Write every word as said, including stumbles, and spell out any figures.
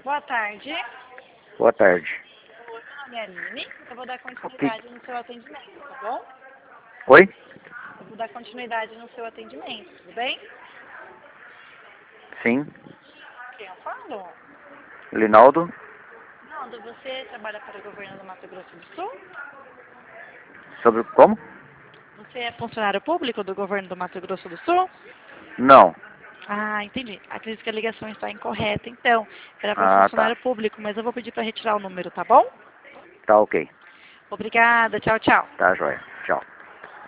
Boa tarde. Boa tarde. Oi, meu nome é Aline. Eu vou dar continuidade Okay. no seu atendimento, tá bom? Oi? Eu vou dar continuidade no seu atendimento, tudo bem? Sim. Quem eu falo? Linaldo? Naldo, você trabalha para o governo do Mato Grosso do Sul? Sobre como? Você é funcionário público do governo do Mato Grosso do Sul? Não. Ah, entendi. Acredito que a ligação está incorreta, então. Era para Ah, tá. funcionário público, mas eu vou pedir para retirar o número, tá bom? Tá ok. Obrigada, tchau, tchau. Tá, joia. Tchau.